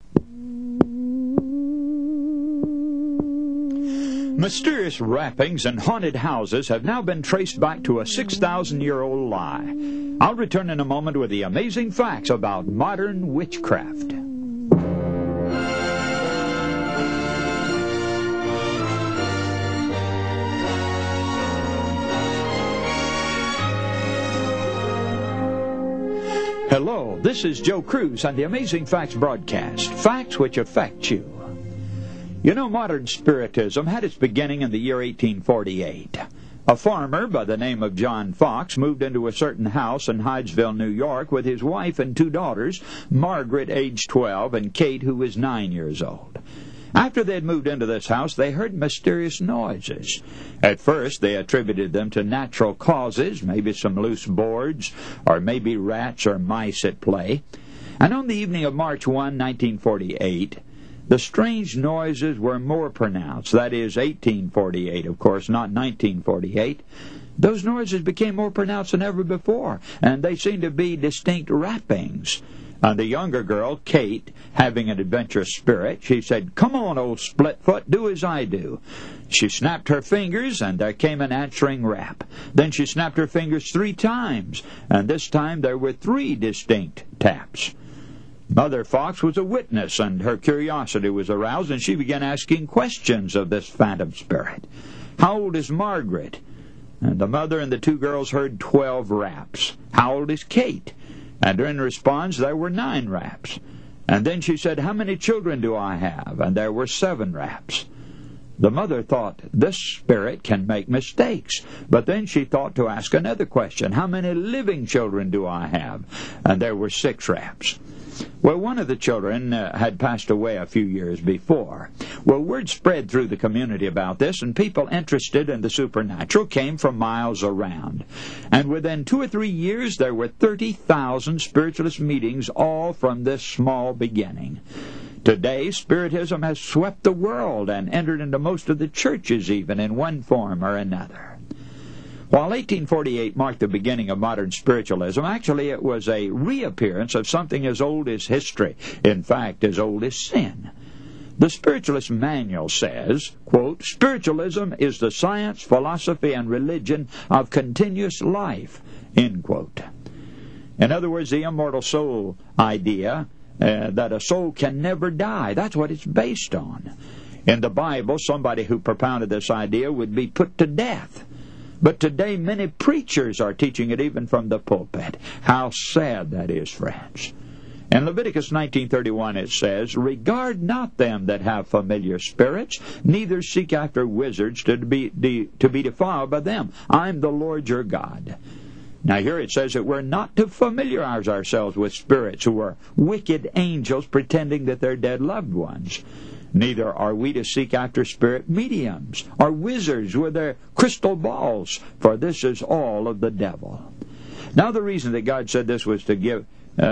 Mysterious rappings and haunted houses have now been traced back to a 6,000-year-old lie. I'll return in a moment with the amazing facts about modern witchcraft. Hello, this is Joe Cruz on the Amazing Facts broadcast. Facts which affect you. You know, modern Spiritism had its beginning in the year 1848. A farmer by the name of John Fox moved into a certain house in Hydesville, New York, with his wife and two daughters, Margaret, age 12, and Kate, who was 9 years old. After they had moved into this house, they heard mysterious noises. At first, they attributed them to natural causes, maybe some loose boards, or maybe rats or mice at play. And on the evening of March 1, 1948, the strange noises were more pronounced. That is, 1848, of course, not 1948. Those noises became more pronounced than ever before, and they seemed to be distinct rappings. The younger girl, Kate, having an adventurous spirit, she said, "Come on, old Splitfoot, do as I do." She snapped her fingers, and there came an answering rap. Then she snapped her fingers 3 times, and this time there were 3 distinct taps. Mother Fox was a witness, and her curiosity was aroused, and she began asking questions of this phantom spirit. "How old is Margaret?" And the mother and the 2 girls heard 12 raps. "How old is Kate?" And in response, there were 9 raps. And then she said, "How many children do I have?" And there were 7 raps. The mother thought, this spirit can make mistakes. But then she thought to ask another question. "How many living children do I have?" And there were 6 raps. Well, one of the children had passed away a few years before. Well, word spread through the community about this, and people interested in the supernatural came from miles around. And within 2 or 3 years, there were 30,000 spiritualist meetings, all from this small beginning. Today, Spiritism has swept the world and entered into most of the churches even in one form or another. While 1848 marked the beginning of modern spiritualism, actually it was a reappearance of something as old as history, in fact, as old as sin. The Spiritualist Manual says, quote, "Spiritualism is the science, philosophy, and religion of continuous life," end quote. In other words, the immortal soul idea, that a soul can never die, that's what it's based on. In the Bible, somebody who propounded this idea would be put to death. But today many preachers are teaching it even from the pulpit. How sad that is, friends. In Leviticus 19:31 it says, "Regard not them that have familiar spirits, neither seek after wizards to be defiled by them. I'm the Lord your God." Now here it says that we're not to familiarize ourselves with spirits who are wicked angels pretending that they're dead loved ones. Neither are we to seek after spirit mediums or wizards with their crystal balls, for this is all of the devil. Now the reason that God said this was to give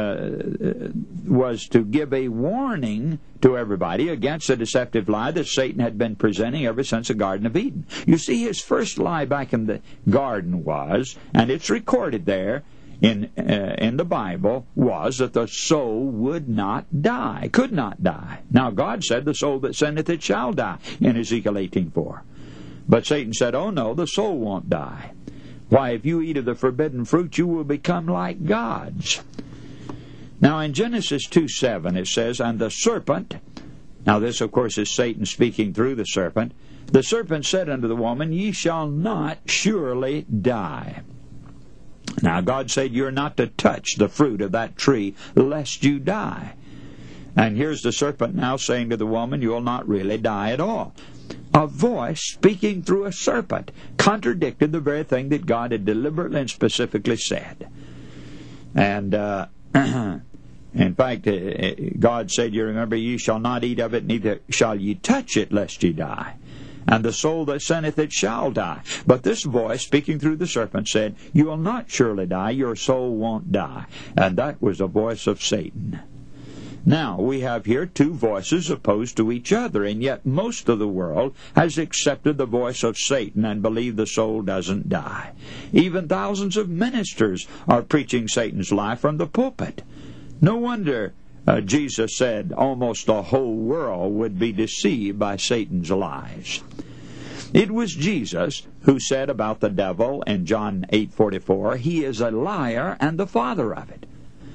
a warning to everybody against the deceptive lie that Satan had been presenting ever since the Garden of Eden. You see, his first lie back in the garden was, and it's recorded there, in the Bible, was that the soul would not die, could not die. Now God said, "The soul that sinneth it shall die," in Ezekiel 18:4. But Satan said, "Oh no, the soul won't die. Why, if you eat of the forbidden fruit, you will become like gods." Now in Genesis 2:7 it says, "And the serpent," now this of course is Satan speaking through the serpent, "the serpent said unto the woman, Ye shall not surely die." Now God said you're not to touch the fruit of that tree lest you die. And here's the serpent now saying to the woman, you'll not really die at all. A voice speaking through a serpent contradicted the very thing that God had deliberately and specifically said. And in fact, God said, you remember, ye shall not eat of it, neither shall ye touch it lest ye die. And the soul that sinneth it shall die. But this voice, speaking through the serpent, said, you will not surely die, your soul won't die. And that was the voice of Satan. Now, we have here 2 voices opposed to each other, and yet most of the world has accepted the voice of Satan and believe the soul doesn't die. Even thousands of ministers are preaching Satan's lie from the pulpit. No wonder Jesus said almost the whole world would be deceived by Satan's lies. It was Jesus who said about the devil in John 8:44, he is a liar and the father of it.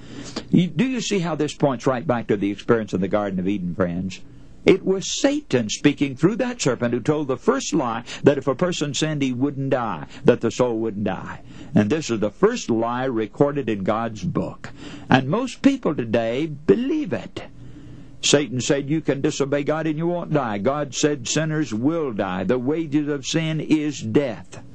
Do you see how this points right back to the experience in the Garden of Eden, friends? It was Satan speaking through that serpent who told the first lie that if a person sinned, he wouldn't die, that the soul wouldn't die. And this is the first lie recorded in God's book. And most people today believe it. Satan said you can disobey God and you won't die. God said sinners will die. The wages of sin is death.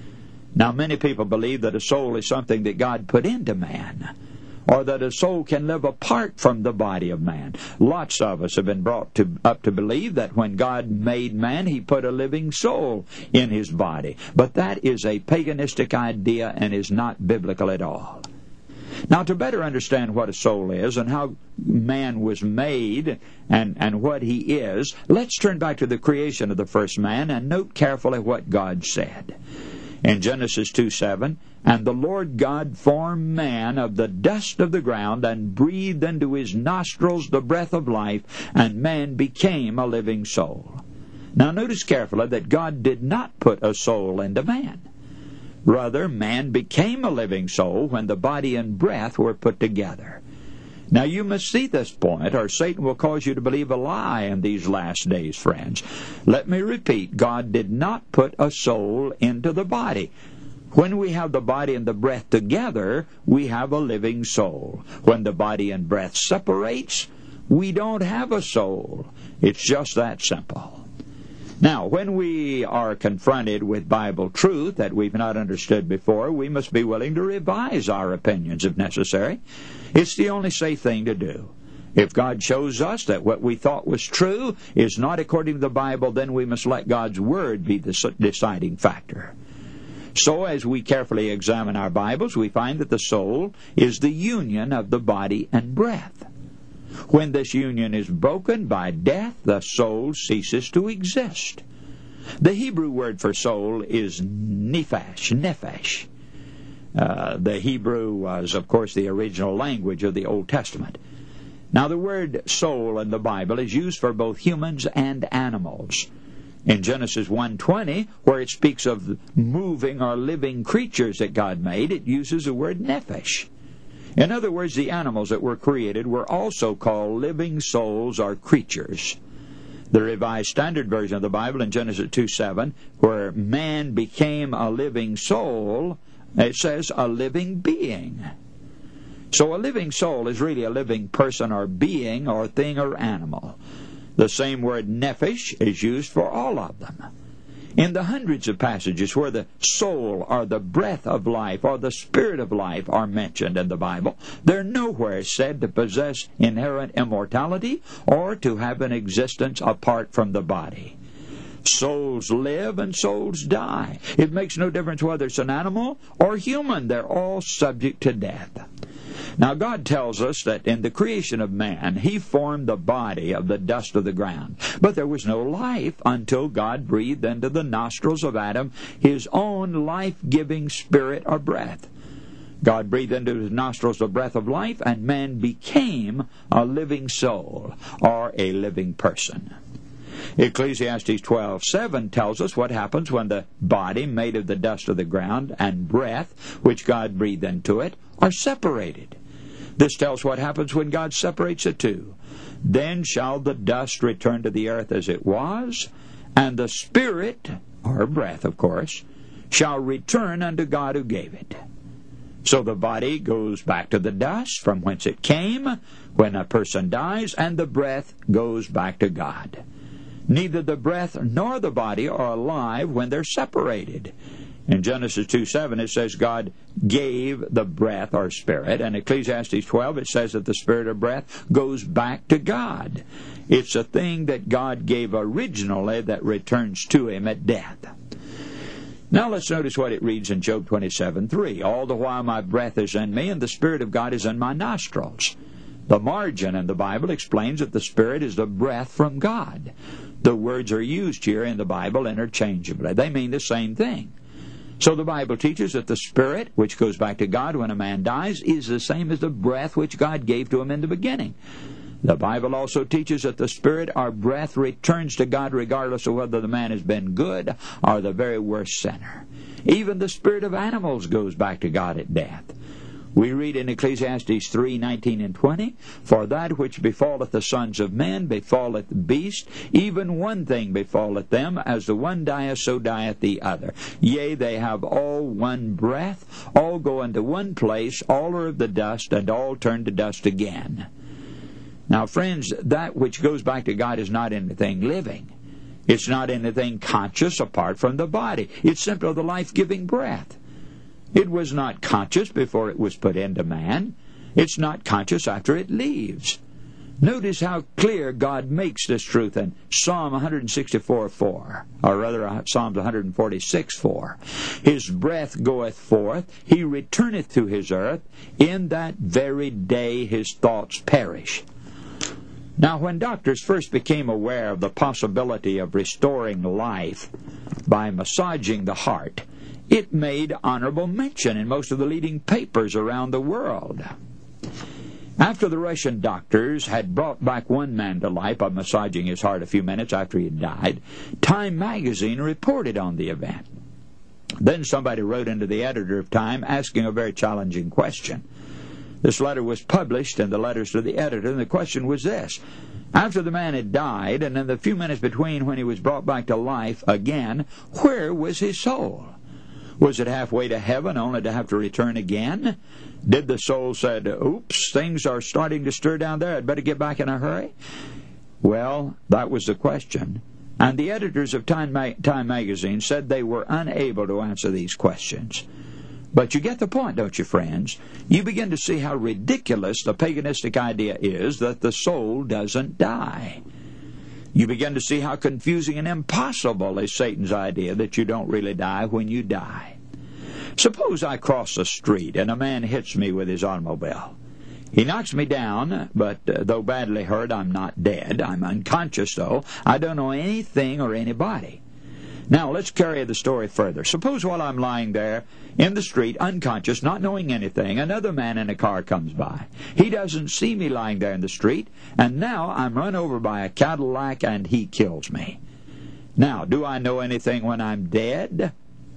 Now, many people believe that a soul is something that God put into man, or that a soul can live apart from the body of man. Lots of us have been brought up to believe that when God made man, He put a living soul in his body. But that is a paganistic idea and is not biblical at all. Now, to better understand what a soul is and how man was made and what he is, let's turn back to the creation of the first man and note carefully what God said. In Genesis 2:7, and the Lord God formed man of the dust of the ground and breathed into his nostrils the breath of life, and man became a living soul. Now notice carefully that God did not put a soul into man. Rather, man became a living soul when the body and breath were put together. Now you must see this point, or Satan will cause you to believe a lie in these last days, friends. Let me repeat, God did not put a soul into the body. When we have the body and the breath together, we have a living soul. When the body and breath separates, we don't have a soul. It's just that simple. Now, when we are confronted with Bible truth that we've not understood before, we must be willing to revise our opinions if necessary. It's the only safe thing to do. If God shows us that what we thought was true is not according to the Bible, then we must let God's Word be the deciding factor. So, as we carefully examine our Bibles, we find that the soul is the union of the body and breath. When this union is broken by death, the soul ceases to exist. The Hebrew word for soul is nephesh. The Hebrew was, of course, the original language of the Old Testament. Now, the word soul in the Bible is used for both humans and animals. In Genesis 1:20, where it speaks of moving or living creatures that God made, it uses the word nephesh. In other words, the animals that were created were also called living souls or creatures. The Revised Standard Version of the Bible in Genesis 2:7, where man became a living soul, it says a living being. So a living soul is really a living person or being or thing or animal. The same word nephesh is used for all of them. In the hundreds of passages where the soul or the breath of life or the spirit of life are mentioned in the Bible, they're nowhere said to possess inherent immortality or to have an existence apart from the body. Souls live and souls die. It makes no difference whether it's an animal or human. They're all subject to death. Now, God tells us that in the creation of man, He formed the body of the dust of the ground. But there was no life until God breathed into the nostrils of Adam His own life-giving spirit or breath. God breathed into his nostrils the breath of life, and man became a living soul or a living person. Ecclesiastes 12:7 tells us what happens when the body made of the dust of the ground and breath, which God breathed into it, are separated. This tells what happens when God separates the two. Then shall the dust return to the earth as it was, and the spirit, or breath, of course, shall return unto God who gave it. So the body goes back to the dust from whence it came when a person dies, and the breath goes back to God. Neither the breath nor the body are alive when they're separated. In Genesis 2:7 it says God gave the breath or spirit, and Ecclesiastes 12 it says that the spirit or breath goes back to God. It's a thing that God gave originally that returns to Him at death. Now let's notice what it reads in Job 27:3. All the while my breath is in me, and the Spirit of God is in my nostrils. The margin in the Bible explains that the Spirit is the breath from God. The words are used here in the Bible interchangeably. They mean the same thing. So the Bible teaches that the spirit, which goes back to God when a man dies, is the same as the breath which God gave to him in the beginning. The Bible also teaches that the spirit, our breath, returns to God regardless of whether the man has been good or the very worst sinner. Even the spirit of animals goes back to God at death. We read in Ecclesiastes 3:19 and 20, "For that which befalleth the sons of men befalleth beasts, even one thing befalleth them, as the one dieth, so dieth the other. Yea, they have all one breath, all go into one place, all are of the dust, and all turn to dust again." Now, friends, that which goes back to God is not anything living. It's not anything conscious apart from the body. It's simply the life-giving breath. It was not conscious before it was put into man. It's not conscious after it leaves. Notice how clear God makes this truth in Psalm 164:4, or rather Psalms 146:4. "His breath goeth forth, he returneth to his earth, in that very day his thoughts perish." Now, when doctors first became aware of the possibility of restoring life by massaging the heart, it made honorable mention in most of the leading papers around the world. After the Russian doctors had brought back one man to life by massaging his heart a few minutes after he had died, Time magazine reported on the event. Then somebody wrote into the editor of Time asking a very challenging question. This letter was published in the letters to the editor, and the question was this: after the man had died, and in the few minutes between when he was brought back to life again, where was his soul? Was it halfway to heaven only to have to return again? Did the soul say, "Oops, things are starting to stir down there, I'd better get back in a hurry"? Well, that was the question. And the editors of Time magazine said they were unable to answer these questions. But you get the point, don't you, friends? You begin to see how ridiculous the paganistic idea is that the soul doesn't die. You begin to see how confusing and impossible is Satan's idea that you don't really die when you die. Suppose I cross the street and a man hits me with his automobile. He knocks me down, but though badly hurt, I'm not dead. I'm unconscious, though. I don't know anything or anybody. Now, let's carry the story further. Suppose while I'm lying there in the street, unconscious, not knowing anything, another man in a car comes by. He doesn't see me lying there in the street, and now I'm run over by a Cadillac and he kills me. Now, do I know anything when I'm dead?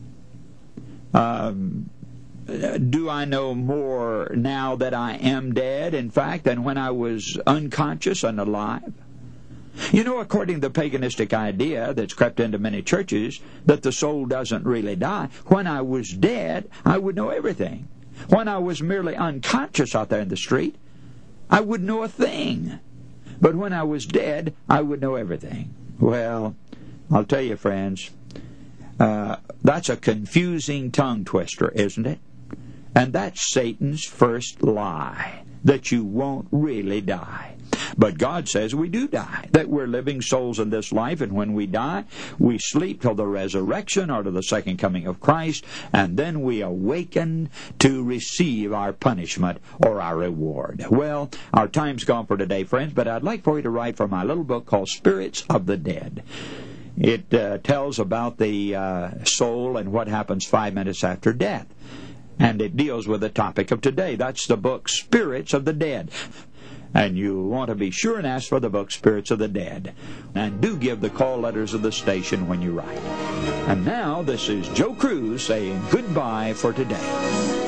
Do I know more now that I am dead, in fact, than when I was unconscious and alive? You know, according to the paganistic idea that's crept into many churches, that the soul doesn't really die, when I was dead, I would know everything. When I was merely unconscious out there in the street, I wouldn't know a thing. But when I was dead, I would know everything. Well, I'll tell you, friends, that's a confusing tongue twister, isn't it? And that's Satan's first lie, that you won't really die. But God says we do die, that we're living souls in this life, and when we die, we sleep till the resurrection or to the second coming of Christ, and then we awaken to receive our punishment or our reward. Well, our time's gone for today, friends, but I'd like for you to write from my little book called Spirits of the Dead. It tells about the soul and what happens 5 minutes after death. And it deals with the topic of today. That's the book Spirits of the Dead. And you want to be sure and ask for the book Spirits of the Dead. And do give the call letters of the station when you write. And now, this is Joe Cruz saying goodbye for today.